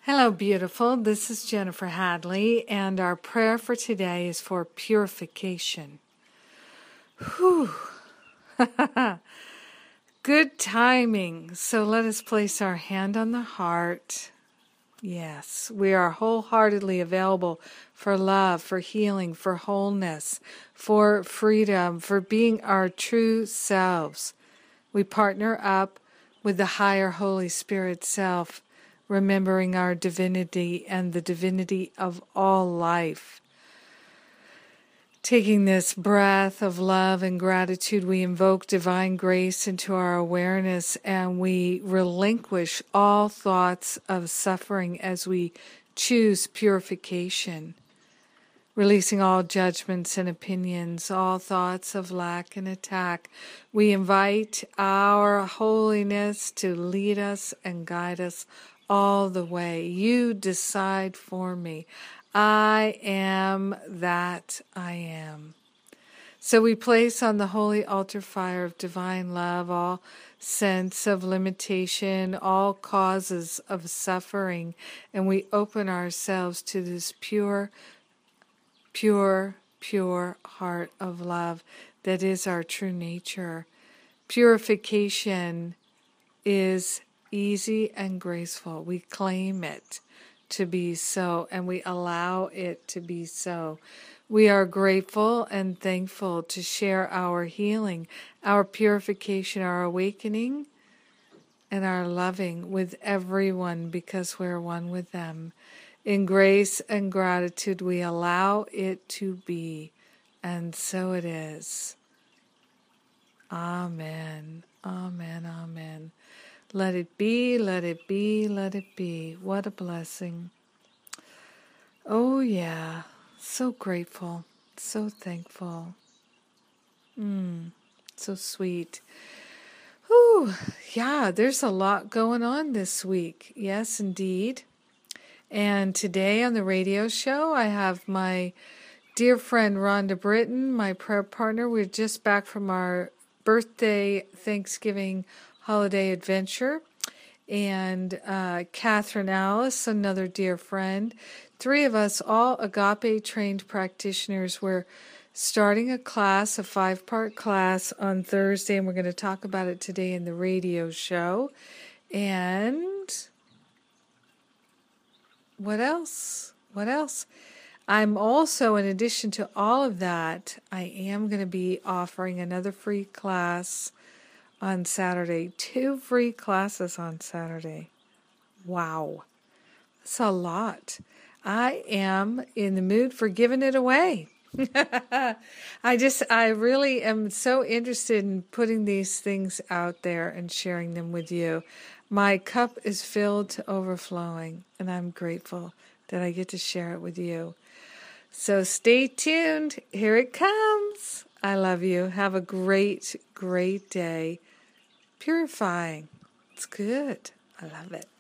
Hello, beautiful. This is Jennifer Hadley, and our prayer for today is for purification. Whew. Good timing. So let us place our hand on the heart. Yes, we are wholeheartedly available for love, for healing, for wholeness, for freedom, for being our true selves. We partner up with the higher Holy Spirit self, remembering our divinity and the divinity of all life. Taking this breath of love and gratitude, we invoke divine grace into our awareness, and we relinquish all thoughts of suffering as we choose purification, releasing all judgments and opinions, all thoughts of lack and attack. We invite our holiness to lead us and guide us all the way. You decide for me. I am that I am. So we place on the holy altar fire of divine love all sense of limitation, all causes of suffering, and we open ourselves to this pure heart of love that is our true nature. Purification is easy and graceful. We claim it to be so, and we allow it to be so. We are grateful and thankful to share our healing, our purification, our awakening, and our loving with everyone because we're one with them. In grace and gratitude, we allow it to be, and so it is. Amen. Amen. Amen. Let it be, let it be, let it be. What a blessing. Oh, yeah. So grateful. So thankful. So sweet. Whew. Yeah, there's a lot going on this week. Yes, indeed. And today on the radio show, I have my dear friend Rhonda Britton, my prayer partner. We're just back from our birthday Thanksgiving holiday adventure. And Catherine Alice, another dear friend. Three of us, all Agape-trained practitioners. We're starting a class, a 5-part class on Thursday, and we're going to talk about it today in the radio show. And what else? What else? I'm also, in addition to all of that, I am going to be offering another free class on Saturday. 2 free classes on Saturday. Wow. That's a lot. I am in the mood for giving it away. I really am so interested in putting these things out there and sharing them with you. My cup is filled to overflowing, and I'm grateful that I get to share it with you. So stay tuned. Here it comes. I love you. Have a great, great day. Purifying. It's good. I love it.